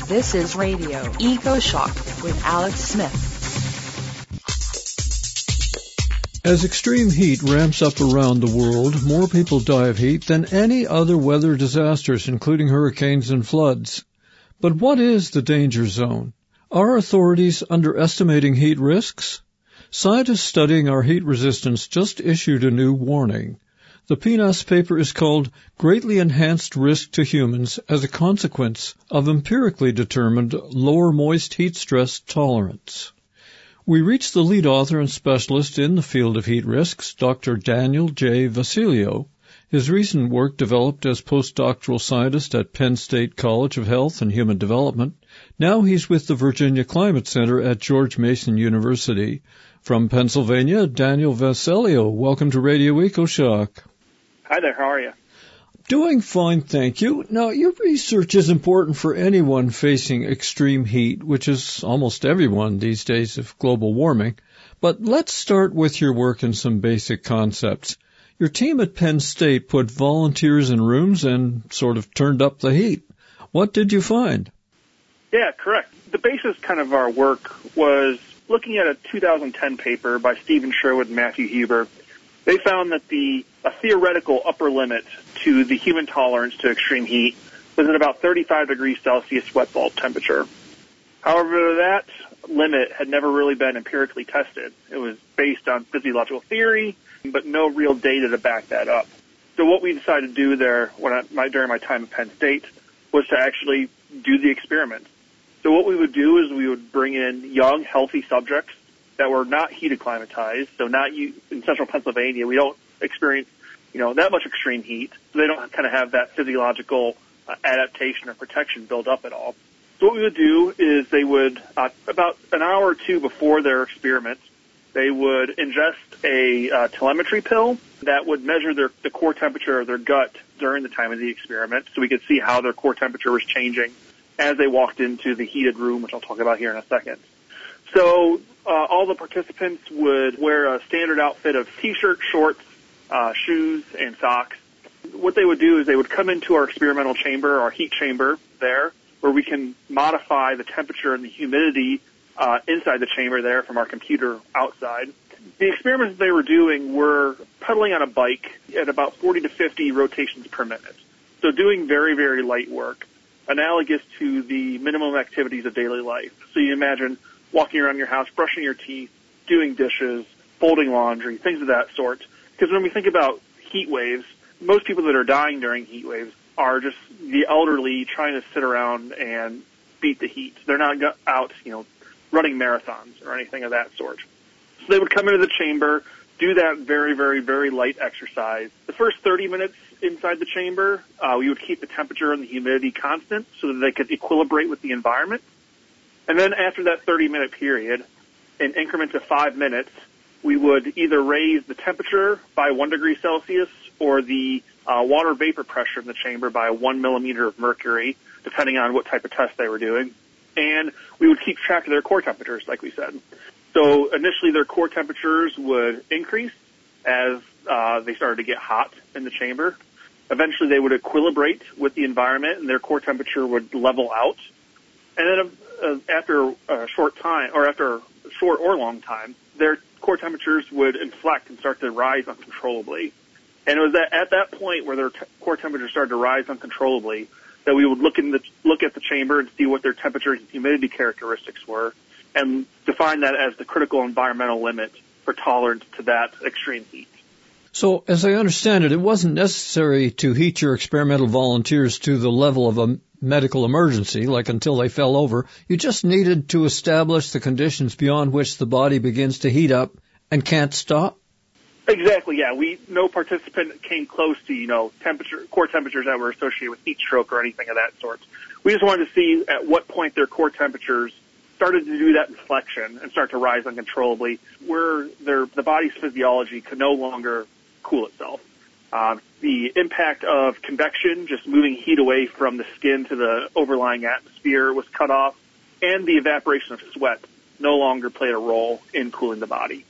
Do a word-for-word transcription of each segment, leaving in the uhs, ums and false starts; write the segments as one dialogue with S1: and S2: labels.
S1: This is Radio EcoShock with Alex Smith.
S2: As extreme heat ramps up around the world, more people die of heat than any other weather disasters, including hurricanes and floods. But what is the danger zone? Are authorities underestimating heat risks? Scientists studying our heat resistance just issued a new warning. The P N A S paper is called Greatly Enhanced Risk to Humans as a Consequence of Empirically Determined Lower Moist Heat Stress Tolerance. We reached the lead author and specialist in the field of heat risks, Doctor Daniel J. Vasilio. His recent work developed as postdoctoral scientist at Penn State College of Health and Human Development. Now he's with the Virginia Climate Center at George Mason University. From Pennsylvania, Daniel Vasilio, welcome to Radio EcoShock.
S3: Hi there, how are you?
S2: Doing fine, thank you. Now, your research is important for anyone facing extreme heat, which is almost everyone these days of global warming. But let's start with your work and some basic concepts. Your team at Penn State put volunteers in rooms and sort of turned up the heat. What did you find?
S3: Yeah, correct. The basis kind of our work was looking at a two thousand ten paper by Stephen Sherwood and Matthew Huber. They found that the a theoretical upper limit to the human tolerance to extreme heat was at about thirty-five degrees Celsius wet bulb temperature. However, that limit had never really been empirically tested. It was based on physiological theory, but no real data to back that up. So what we decided to do there when I, my, during my time at Penn State was to actually do the experiment. So what we would do is we would bring in young, healthy subjects that were not heat acclimatized, so not you, in central Pennsylvania. We don't experience, you know, that much extreme heat, so they don't kind of have that physiological uh, adaptation or protection built up at all. So what we would do is they would, uh, about an hour or two before their experiment, they would ingest a uh, telemetry pill that would measure their, the core temperature of their gut during the time of the experiment, so we could see how their core temperature was changing as they walked into the heated room, which I'll talk about here in a second. So uh, all the participants would wear a standard outfit of T-shirt, shorts, uh, shoes, and socks. What they would do is they would come into our experimental chamber, our heat chamber there, where we can modify the temperature and the humidity uh, inside the chamber there from our computer outside. The experiments they were doing were pedaling on a bike at about forty to fifty rotations per minute. So doing very, very light work, analogous to the minimum activities of daily life. So you imagine walking around your house, brushing your teeth, doing dishes, folding laundry, things of that sort. Because when we think about heat waves, most people that are dying during heat waves are just the elderly trying to sit around and beat the heat. They're not out, you know, running marathons or anything of that sort. So they would come into the chamber, do that very, very, very light exercise. The first thirty minutes inside the chamber, uh, we would keep the temperature and the humidity constant so that they could equilibrate with the environment. And then after that thirty-minute period, in increments of five minutes, we would either raise the temperature by one degree Celsius or the uh, water vapor pressure in the chamber by one millimeter of mercury, depending on what type of test they were doing. And we would keep track of their core temperatures, like we said. So initially their core temperatures would increase as uh, they started to get hot in the chamber. Eventually they would equilibrate with the environment and their core temperature would level out. And then uh, after a short time, or after a short or long time, their core temperatures would inflect and start to rise uncontrollably. And it was at, at that point where their t- core temperature started to rise uncontrollably that we would look in the look at the chamber and see what their temperature and humidity characteristics were, and define that as the critical environmental limit for tolerance to that extreme heat.
S2: So, as I understand it, it wasn't necessary to heat your experimental volunteers to the level of a medical emergency, like until they fell over. You just needed to establish the conditions beyond which the body begins to heat up and can't stop?
S3: Exactly, yeah. We no participant came close to, you know, temperature core temperatures that were associated with heat stroke or anything of that sort. We just wanted to see at what point their core temperatures started to do that inflection and start to rise uncontrollably, where their the body's physiology could no longer cool itself. Uh, the impact of convection, just moving heat away from the skin to the overlying atmosphere, was cut off, and the evaporation of sweat no longer played a role in cooling the body.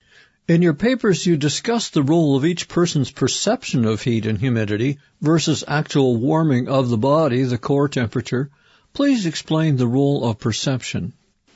S2: In your papers, you discuss the role of each person's perception of heat and humidity versus actual warming of the body, the core temperature. Please explain the role of perception.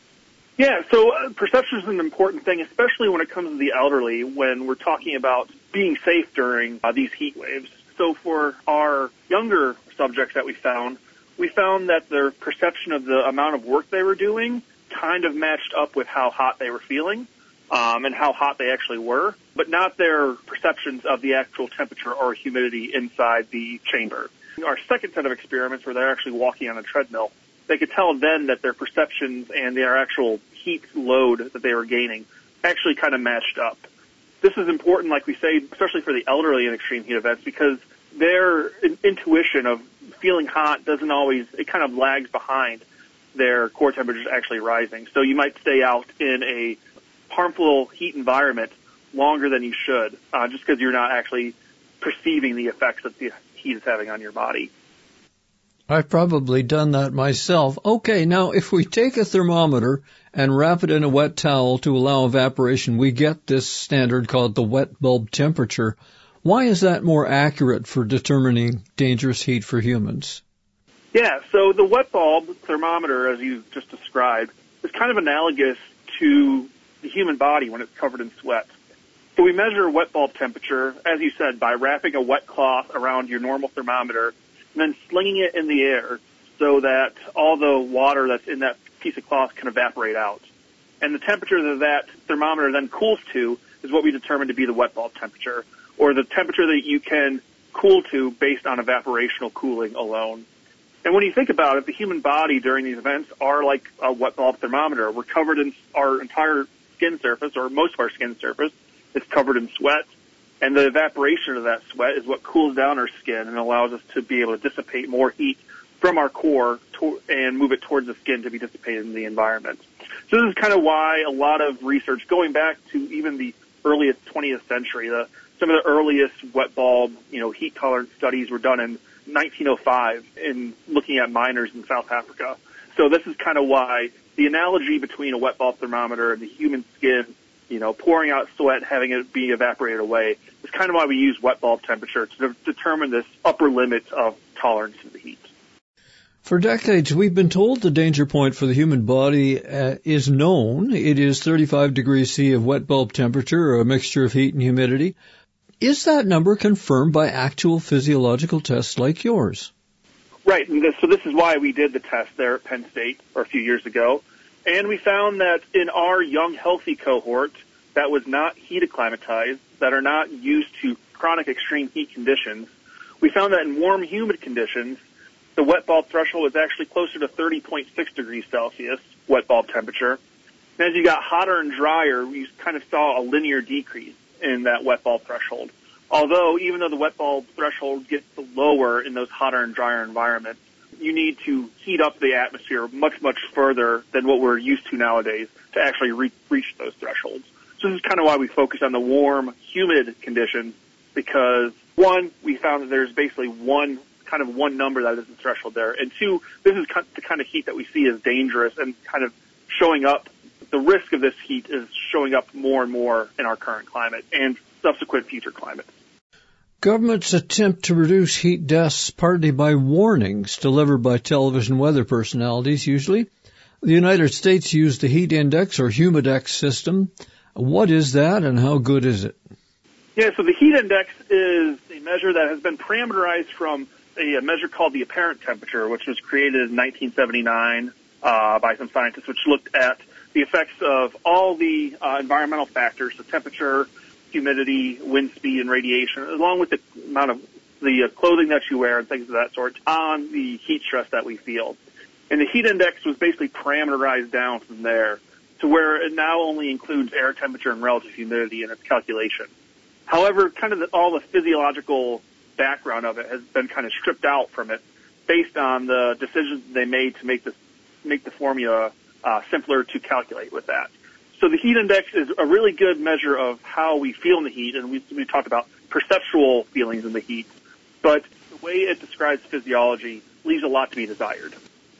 S3: Yeah, so uh, perception is an important thing, especially when it comes to the elderly, when we're talking about being safe during uh, these heat waves. So for our younger subjects that we found, we found that their perception of the amount of work they were doing kind of matched up with how hot they were feeling um, and how hot they actually were, but not their perceptions of the actual temperature or humidity inside the chamber. Our second set of experiments where they're actually walking on a treadmill, they could tell then that their perceptions and their actual heat load that they were gaining actually kind of matched up. This is important, like we say, especially for the elderly in extreme heat events, because their intuition of feeling hot doesn't always, it kind of lags behind their core temperatures actually rising. So you might stay out in a harmful heat environment longer than you should, uh, just because you're not actually perceiving the effects that the heat is having on your body.
S2: I've probably done that myself. Okay, now if we take a thermometer and wrap it in a wet towel to allow evaporation, we get this standard called the wet bulb temperature. Why is that more accurate for determining dangerous heat for humans?
S3: Yeah, so the wet bulb thermometer, as you just described, is kind of analogous to the human body when it's covered in sweat. So we measure wet bulb temperature, as you said, by wrapping a wet cloth around your normal thermometer and then slinging it in the air so that all the water that's in that piece of cloth can evaporate out. And the temperature that that thermometer then cools to is what we determine to be the wet bulb temperature, or the temperature that you can cool to based on evaporational cooling alone. And when you think about it, the human body during these events are like a wet bulb thermometer. We're covered in our entire skin surface, or most of our skin surface, is covered in sweat. And the evaporation of that sweat is what cools down our skin and allows us to be able to dissipate more heat from our core to, and move it towards the skin to be dissipated in the environment. So this is kind of why a lot of research, going back to even the earliest twentieth century, the, some of the earliest wet bulb, you know, heat tolerance studies were done in nineteen oh five in looking at miners in South Africa. So this is kind of why the analogy between a wet bulb thermometer and the human skin, you know, pouring out sweat, having it be evaporated away, is kind of why we use wet bulb temperature to de- determine this upper limit of tolerance to the heat.
S2: For decades, we've been told the danger point for the human body uh, is known. It is thirty-five degrees C of wet bulb temperature, or a mixture of heat and humidity. Is that number confirmed by actual physiological tests like yours?
S3: Right, and this, so this is why we did the test there at Penn State or a few years ago. And we found that in our young, healthy cohort that was not heat acclimatized, that are not used to chronic extreme heat conditions, we found that in warm, humid conditions, the wet bulb threshold was actually closer to thirty point six degrees Celsius, wet bulb temperature. And as you got hotter and drier, you kind of saw a linear decrease in that wet bulb threshold. Although, even though the wet bulb threshold gets lower in those hotter and drier environments, you need to heat up the atmosphere much, much further than what we're used to nowadays to actually re- reach those thresholds. So this is kind of why we focus on the warm, humid conditions, because one, we found that there's basically one kind of one number that is the threshold there, and two, this is the kind of heat that we see as dangerous and kind of showing up. The risk of this heat is showing up more and more in our current climate and subsequent future climates.
S2: Governments attempt to reduce heat deaths partly by warnings delivered by television weather personalities, usually. The United States used the heat index, or Humidex system. What is that, and how good is it?
S3: Yeah, so the heat index is a measure that has been parameterized from a, a measure called the apparent temperature, which was created in nineteen seventy-nine uh, by some scientists, which looked at the effects of all the uh, environmental factors, the temperature, humidity, wind speed, and radiation, along with the amount of the uh, clothing that you wear and things of that sort, on the heat stress that we feel. And the heat index was basically parameterized down from there to where it now only includes air temperature and relative humidity in its calculation. However, kind of the, all the physiological background of it has been kind of stripped out from it based on the decisions they made to make this make the formula uh, simpler to calculate with that. So the heat index is a really good measure of how we feel in the heat, and we, we talked about perceptual feelings in the heat, but the way it describes physiology leaves a lot to be desired.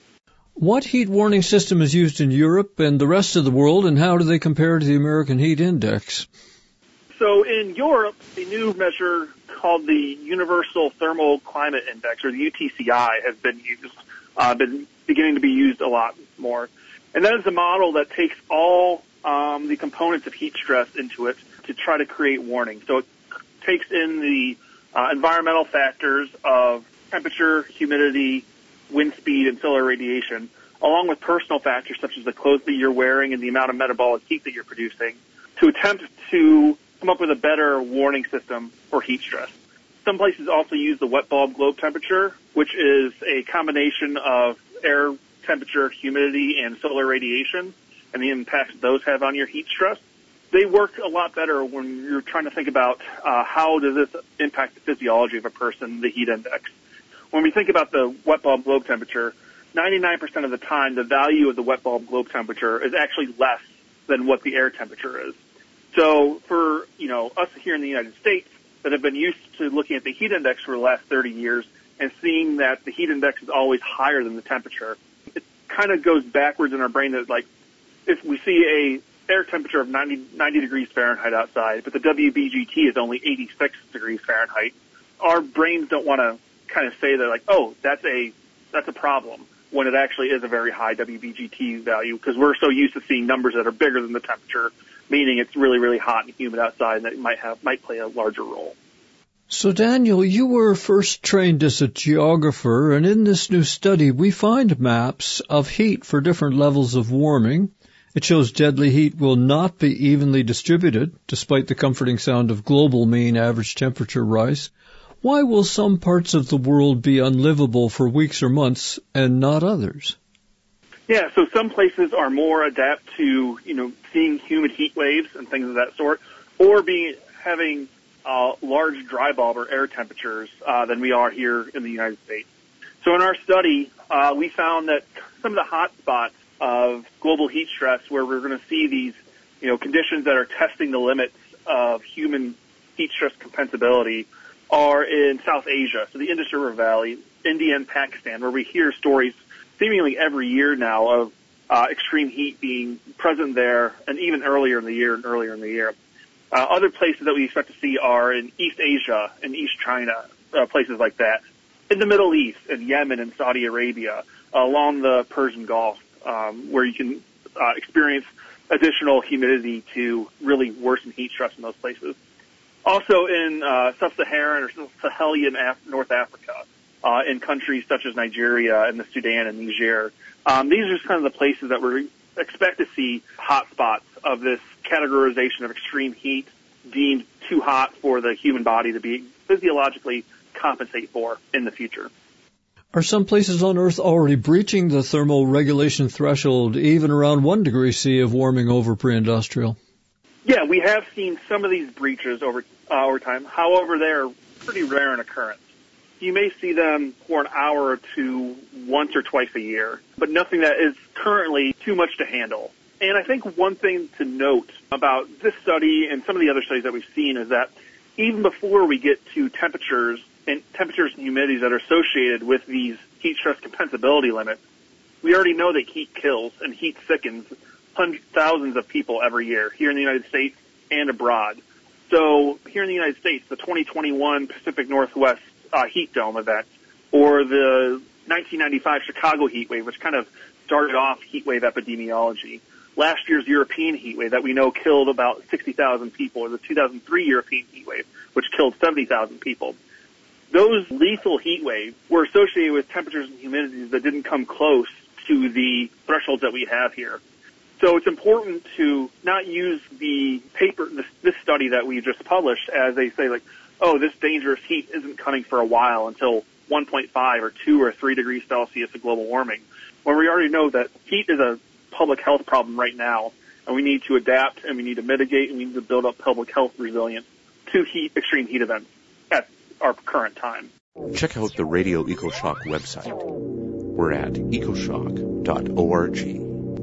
S2: What heat warning system is used in Europe and the rest of the world, and how do they compare to the American heat index?
S3: So in Europe, a new measure called the Universal Thermal Climate Index, or the U T C I, has been used, uh, been beginning to be used a lot more. And that is a model that takes all um, the components of heat stress into it to try to create warning. So it takes in the uh, environmental factors of temperature, humidity, wind speed, and solar radiation, along with personal factors such as the clothes that you're wearing and the amount of metabolic heat that you're producing, to attempt to come up with a better warning system for heat stress. Some places also use the wet bulb globe temperature, which is a combination of air temperature, humidity, and solar radiation, and the impacts those have on your heat stress. They work a lot better when you're trying to think about uh, how does this impact the physiology of a person, the heat index. When we think about the wet bulb globe temperature, ninety-nine percent of the time, the value of the wet bulb globe temperature is actually less than what the air temperature is. So for, you know, us here in the United States that have been used to looking at the heat index for the last thirty years and seeing that the heat index is always higher than the temperature, it kind of goes backwards in our brain that, like, if we see a air temperature of ninety, ninety degrees Fahrenheit outside, but the W B G T is only eighty-six degrees Fahrenheit, our brains don't want to kind of say that, like, oh, that's a that's a problem, when it actually is a very high W B G T value, because we're so used to seeing numbers that are bigger than the temperature, meaning it's really, really hot and humid outside, and that might have might play a larger role.
S2: So, Daniel, you were first trained as a geographer, and in this new study, we find maps of heat for different levels of warming. It shows deadly heat will not be evenly distributed, despite the comforting sound of global mean average temperature rise. Why will some parts of the world be unlivable for weeks or months and not others?
S3: Yeah, so some places are more adapt to, you know, seeing humid heat waves and things of that sort, or being having uh, large dry bulb or air temperatures uh, than we are here in the United States. So in our study, uh, we found that some of the hot spots of global heat stress, where we're going to see these, you know, conditions that are testing the limits of human heat stress compensability, are in South Asia, so the Indus River Valley, India, and Pakistan, where we hear stories seemingly every year now of uh, extreme heat being present there, and even earlier in the year and earlier in the year. Uh, other places that we expect to see are in East Asia and East China, uh, places like that. In the Middle East, in Yemen and Saudi Arabia, uh, along the Persian Gulf, um, where you can uh, experience additional humidity to really worsen heat stress in those places. Also in uh, sub-Saharan or Sahelian Af- North Africa, uh, in countries such as Nigeria and the Sudan and Niger. Um, these are just kind of the places that we expect to see hot spots of this categorization of extreme heat deemed too hot for the human body to be physiologically compensate for in the future.
S2: Are some places on Earth already breaching the thermal regulation threshold, even around one degree C of warming over pre-industrial?
S3: Yeah, we have seen some of these breaches over uh, over time. However, they're pretty rare in occurrence. You may see them for an hour or two once or twice a year, but nothing that is currently too much to handle. And I think one thing to note about this study and some of the other studies that we've seen is that even before we get to temperatures and temperatures and humidities that are associated with these heat stress compensability limits, we already know that heat kills and heat sickens hundreds, thousands of people every year here in the United States and abroad. So here in the United States, the twenty twenty-one Pacific Northwest uh, heat dome event, or the nineteen ninety-five Chicago heat wave, which kind of started off heat wave epidemiology. Last year's European heat wave that we know killed about sixty thousand people, or the two thousand three European heat wave, which killed seventy thousand people. Those lethal heat waves were associated with temperatures and humidities that didn't come close to the thresholds that we have here. So it's important to not use the paper, this, this study that we just published, as they say, like, oh, this dangerous heat isn't coming for a while until one point five or two or three degrees Celsius of global warming, when we already know that heat is a public health problem right now, and we need to adapt, and we need to mitigate, and we need to build up public health resilience to heat, extreme heat events at our current time.
S4: Check out the Radio EcoShock website. We're at ecoshock dot org.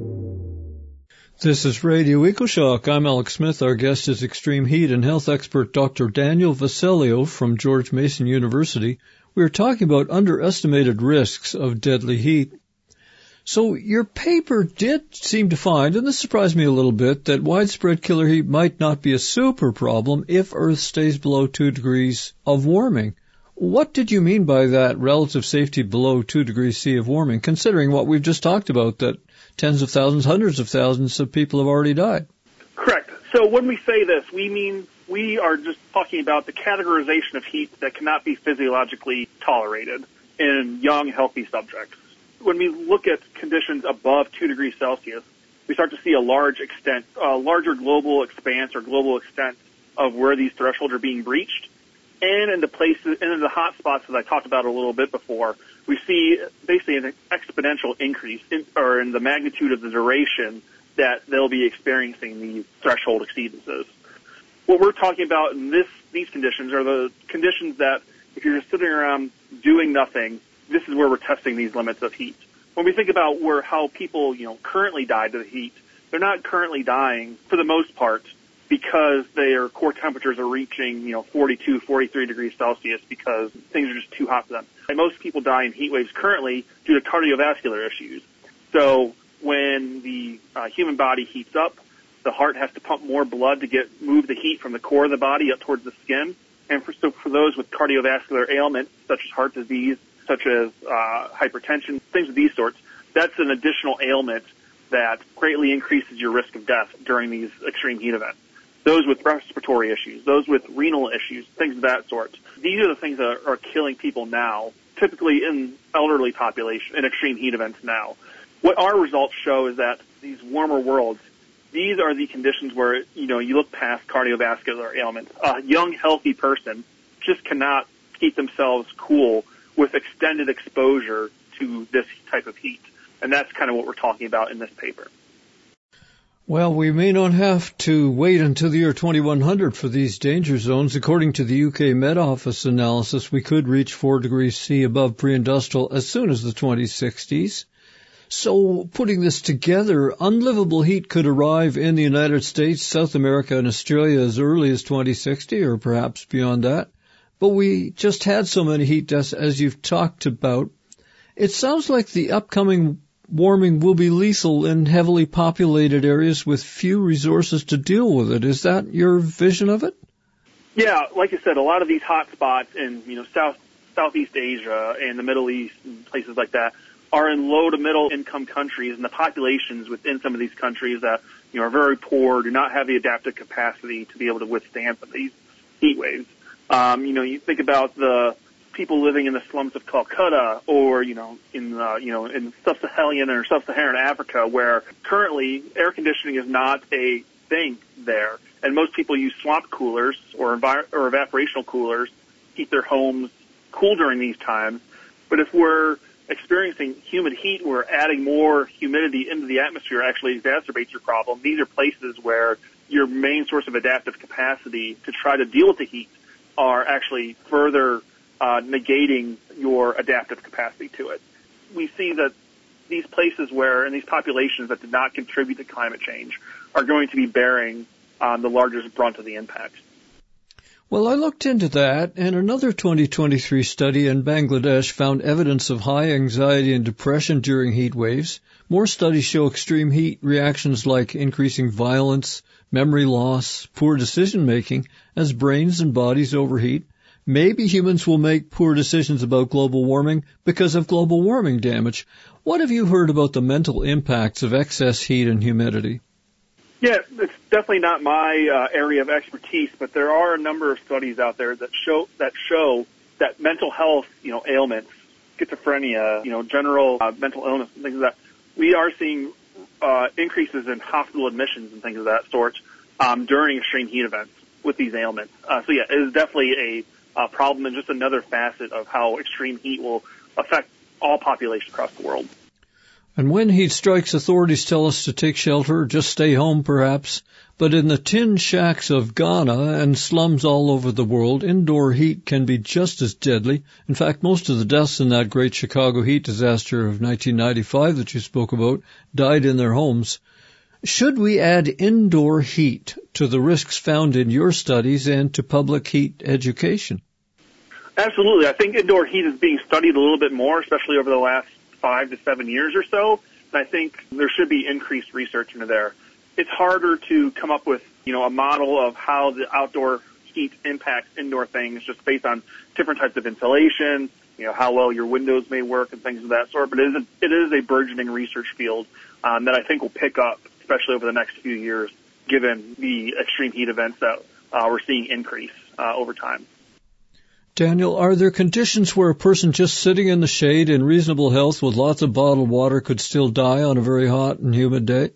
S2: This is Radio EcoShock. I'm Alex Smith. Our guest is extreme heat and health expert Doctor Daniel Vassellio from George Mason University. We are talking about underestimated risks of deadly heat. So your paper did seem to find, and this surprised me a little bit, that widespread killer heat might not be a super problem if Earth stays below two degrees of warming. What did you mean by that relative safety below two degrees C of warming, considering what we've just talked about, that tens of thousands, hundreds of thousands of people have already died?
S3: Correct. So when we say this, we mean we are just talking about the categorization of heat that cannot be physiologically tolerated in young, healthy subjects. When we look at conditions above two degrees Celsius, we start to see a large extent, a larger global expanse or global extent of where these thresholds are being breached. And in the places, and in the hot spots that I talked about a little bit before, we see basically an exponential increase in, or in the magnitude of the duration that they'll be experiencing these threshold exceedances. What we're talking about in this, these conditions are the conditions that if you're just sitting around doing nothing, this is where we're testing these limits of heat. When we think about where how people, you know, currently die to the heat, they're not currently dying for the most part because their core temperatures are reaching, you know, forty-two, forty-three degrees Celsius because things are just too hot for them. And most people die in heat waves currently due to cardiovascular issues. So when the uh, human body heats up, the heart has to pump more blood to get move the heat from the core of the body up towards the skin. And for, so for those with cardiovascular ailments such as heart disease, such as uh, hypertension, things of these sorts, that's an additional ailment that greatly increases your risk of death during these extreme heat events. Those with respiratory issues, those with renal issues, things of that sort. These are the things that are, are killing people now, typically in elderly population, in extreme heat events now. What our results show is that these warmer worlds, these are the conditions where, you know, you look past cardiovascular ailments. A young, healthy person just cannot keep themselves cool with extended exposure to this type of heat. And that's kind of what we're talking about in this paper.
S2: Well, we may not have to wait until the year twenty-one hundred for these danger zones. According to the U K Met Office analysis, we could reach four degrees C above pre-industrial as soon as the twenty sixties. So putting this together, unlivable heat could arrive in the United States, South America, and Australia as early as twenty sixty, or perhaps beyond that. But we just had so many heat deaths, as you've talked about. It sounds like the upcoming warming will be lethal in heavily populated areas with few resources to deal with it. Is that your vision of it?
S3: Yeah, like I said, a lot of these hot spots in, you know, South Southeast Asia and the Middle East and places like that are in low to middle income countries, and the populations within some of these countries that, you know, are very poor, do not have the adaptive capacity to be able to withstand some of these heat waves. Um, you know, you think about the people living in the slums of Calcutta, or you know, in uh, you know, in sub-Saharan or sub-Saharan Africa, where currently air conditioning is not a thing there, and most people use swamp coolers or, envir- or evaporational coolers to keep their homes cool during these times. But if we're experiencing humid heat, we're adding more humidity into the atmosphere, actually exacerbates your problem. These are places where your main source of adaptive capacity to try to deal with the heat are actually further uh, negating your adaptive capacity to it. We see that these places where, and these populations that did not contribute to climate change are going to be bearing um, the largest brunt of the impact.
S2: Well, I looked into that, and another twenty twenty-three study in Bangladesh found evidence of high anxiety and depression during heat waves. More studies show extreme heat reactions like increasing violence, memory loss, poor decision-making as brains and bodies overheat. Maybe humans will make poor decisions about global warming because of global warming damage. What have you heard about the mental impacts of excess heat and humidity?
S3: Yeah, it's definitely not my uh, area of expertise, but there are a number of studies out there that show that show that mental health, you know, ailments, schizophrenia, you know, general uh, mental illness, and things like that, we are seeing uh, increases in hospital admissions and things of that sort um, during extreme heat events with these ailments. Uh, so yeah, it is definitely a uh, problem and just another facet of how extreme heat will affect all populations across the world.
S2: And when heat strikes, authorities tell us to take shelter, just stay home perhaps. But in the tin shacks of Ghana and slums all over the world, indoor heat can be just as deadly. In fact, most of the deaths in that great Chicago heat disaster of nineteen ninety-five that you spoke about died in their homes. Should we add indoor heat to the risks found in your studies and to public heat education?
S3: Absolutely. I think indoor heat is being studied a little bit more, especially over the last five to seven years or so. And I think there should be increased research into there. It's harder to come up with, you know, a model of how the outdoor heat impacts indoor things just based on different types of insulation, you know, how well your windows may work and things of that sort. But it is a, it is a burgeoning research field um, that I think will pick up, especially over the next few years, given the extreme heat events that uh, we're seeing increase uh, over time.
S2: Daniel, are there conditions where a person just sitting in the shade in reasonable health with lots of bottled water could still die on a very hot and humid day?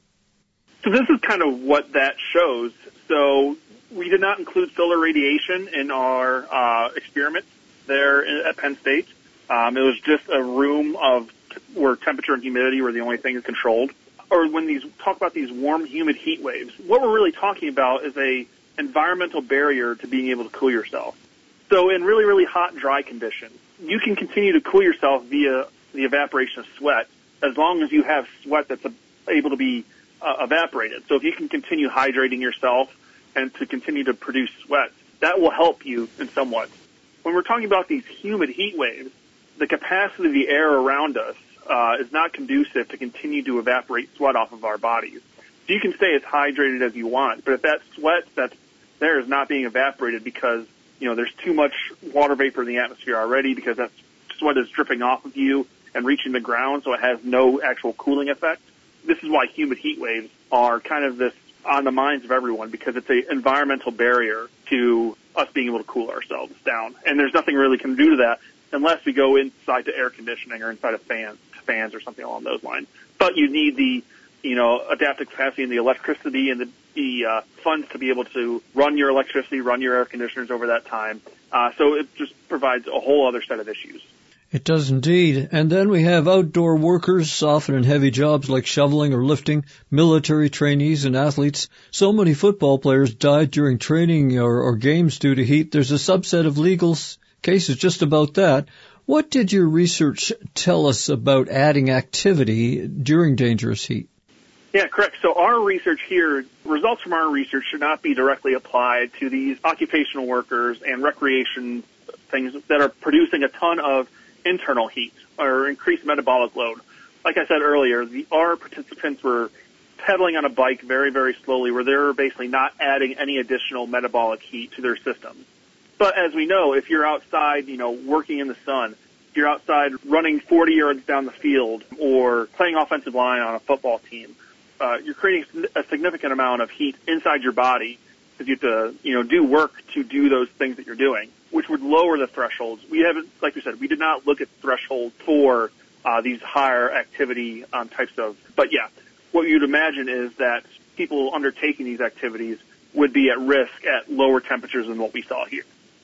S3: So this is kind of what that shows. So we did not include solar radiation in our uh, experiment there at Penn State. Um, it was just a room of where temperature and humidity were the only things controlled. Or when these talk about these warm, humid heat waves, what we're really talking about is a environmental barrier to being able to cool yourself. So in really, really hot, dry conditions, you can continue to cool yourself via the evaporation of sweat as long as you have sweat that's able to be uh, evaporated. So if you can continue hydrating yourself and to continue to produce sweat, that will help you in somewhat. When we're talking about these humid heat waves, the capacity of the air around us uh, is not conducive to continue to evaporate sweat off of our bodies. So you can stay as hydrated as you want, but if that sweat that's there is not being evaporated because, you know, there's too much water vapor in the atmosphere already because that sweat is dripping off of you and reaching the ground, so it has no actual cooling effect. This is why humid heat waves are kind of this on the minds of everyone, because it's an environmental barrier to us being able to cool ourselves down. And there's nothing really can do to that unless we go inside to air conditioning or inside of fans, fans or something along those lines. But you need the, you know, adaptive capacity and the electricity and the, the uh, funds to be able to run your electricity, run your air conditioners over that time. Uh, so it just provides a whole other set of issues.
S2: It does indeed. And then we have outdoor workers, often in heavy jobs like shoveling or lifting, military trainees and athletes. So many football players died during training or, or games due to heat. There's a subset of legal cases just about that. What did your research tell us about adding activity during dangerous heat?
S3: Yeah, correct. So our research here, results from our research should not be directly applied to these occupational workers and recreation things that are producing a ton of internal heat or increased metabolic load. Like I said earlier, the, our participants were pedaling on a bike very, very slowly, where they're basically not adding any additional metabolic heat to their systems. But as we know, if you're outside, you know, working in the sun, if you're outside running forty yards down the field or playing offensive line on a football team, uh, you're creating a significant amount of heat inside your body because you have to, you know, do work to do those things that you're doing, which would lower the thresholds. We haven't, like we said, we did not look at thresholds for uh, these higher activity um, types of, but yeah, what you'd imagine is that people undertaking these activities would be at risk at lower temperatures than what we saw here.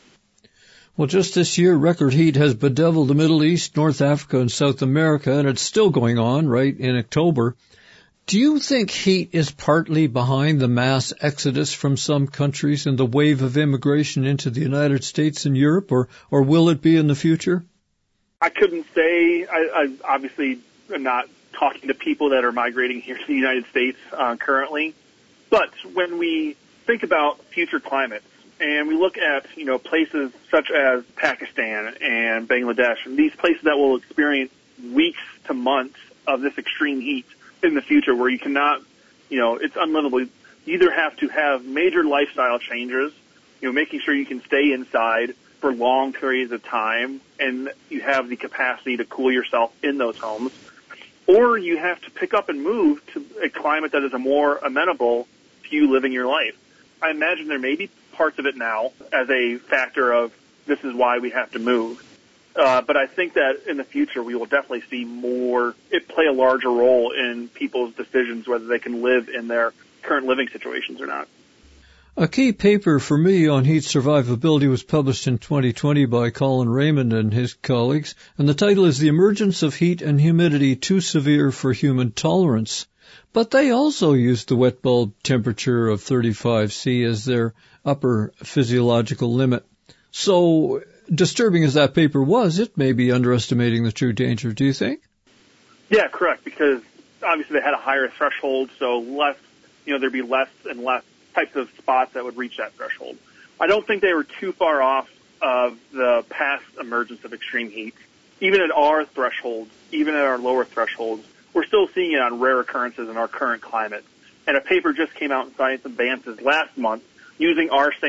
S2: Well, just this year, record heat has bedeviled the Middle East, North Africa, and South America, and it's still going on right in October. Do you think heat is partly behind the mass exodus from some countries and the wave of immigration into the United States and Europe, or, or will it be in the future?
S3: I couldn't say. I, I obviously am not talking to people that are migrating here to the United States uh, currently. But when we think about future climates and we look at, you know, places such as Pakistan and Bangladesh, and these places that will experience weeks to months of this extreme heat in the future where you cannot, you know, it's unlivable. You either have to have major lifestyle changes, you know, making sure you can stay inside for long periods of time and you have the capacity to cool yourself in those homes, or you have to pick up and move to a climate that is a more amenable to you living your life. I imagine there may be parts of it now as a factor of this is why we have to move. Uh, but I think that in the future we will definitely see more, it play a larger role in people's decisions whether they can live in their current living situations or not.
S2: A key paper for me on heat survivability was published in twenty twenty by Colin Raymond and his colleagues, and the title is The Emergence of Heat and Humidity Too Severe for Human Tolerance. But they also used the wet bulb temperature of thirty-five C as their upper physiological limit. So, disturbing as that paper was, it may be underestimating the true danger, do you think?
S3: Yeah, correct, because obviously they had a higher threshold, so less, you know, there'd be less and less types of spots that would reach that threshold. I don't think they were too far off of the past emergence of extreme heat. Even at our thresholds, even at our lower thresholds, we're still seeing it on rare occurrences in our current climate. And a paper just came out in Science Advances last month using our same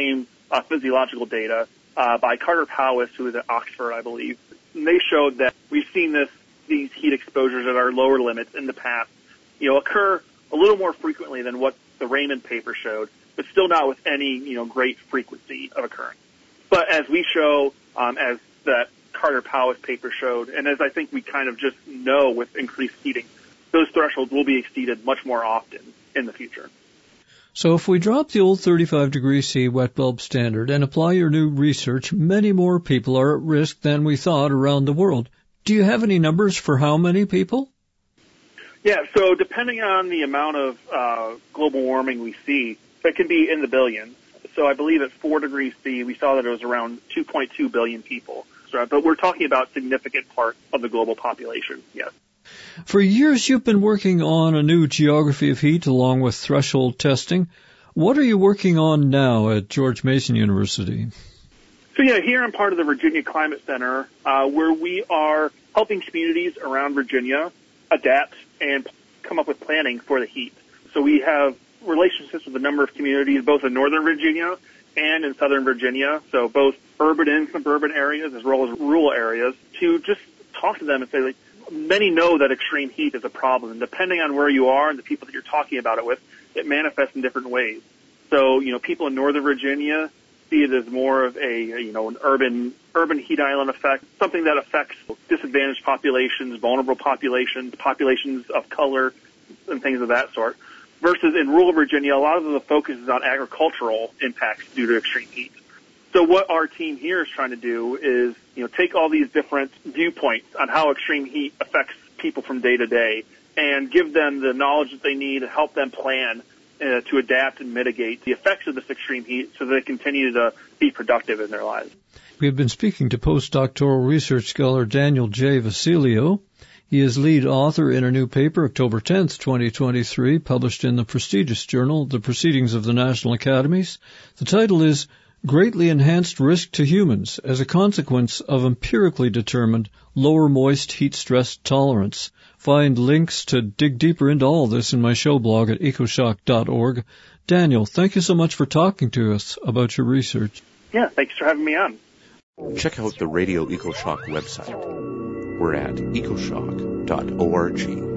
S3: uh, physiological data uh, by Carter Powis, who is at Oxford, I believe. And they showed that we've seen this these heat exposures at our lower limits in the past, you know, occur a little more frequently than what the Raymond paper showed, but still not with any, you know, great frequency of occurrence. But as we show, um, as that Carter Powis paper showed, and as I think we kind of just know with increased heating, those thresholds will be exceeded much more often in the future.
S2: So if we drop the old thirty-five degrees C wet bulb standard and apply your new research, many more people are at risk than we thought around the world. Do you have any numbers for how many people?
S3: Yeah, so depending on the amount of uh, global warming we see, that can be in the billions. So I believe at four degrees C, we saw that it was around two point two billion people. So, but we're talking about a significant part of the global population, yes.
S2: For years, you've been working on a new geography of heat along with threshold testing. What are you working on now at George Mason University?
S3: So, yeah, here I'm part of the Virginia Climate Center, uh, where we are helping communities around Virginia adapt and come up with planning for the heat. So we have relationships with a number of communities, both in northern Virginia and in southern Virginia, so both urban and suburban areas as well as rural areas, to just talk to them and say, like, many know that extreme heat is a problem, and depending on where you are and the people that you're talking about it with, it manifests in different ways. So, you know, people in northern Virginia see it as more of a, you know, an urban urban heat island effect, something that affects disadvantaged populations, vulnerable populations, populations of color, and things of that sort. Versus in rural Virginia, a lot of the focus is on agricultural impacts due to extreme heat. So what our team here is trying to do is, you know, take all these different viewpoints on how extreme heat affects people from day to day and give them the knowledge that they need to help them plan uh, to adapt and mitigate the effects of this extreme heat so that they continue to be productive in their lives.
S2: We have been speaking to postdoctoral research scholar Daniel J. Vasilio. He is lead author in a new paper, October tenth, twenty twenty-three, published in the prestigious journal, The Proceedings of the National Academies. The title is Greatly Enhanced Risk to Humans as a Consequence of Empirically Determined Lower Moist Heat Stress Tolerance. Find links to dig deeper into all this in my show blog at ecoshock dot org. Daniel, thank you so much for talking to us about your research.
S3: Yeah, thanks for having me on.
S4: Check out the Radio EcoShock website. We're at ecoshock dot org.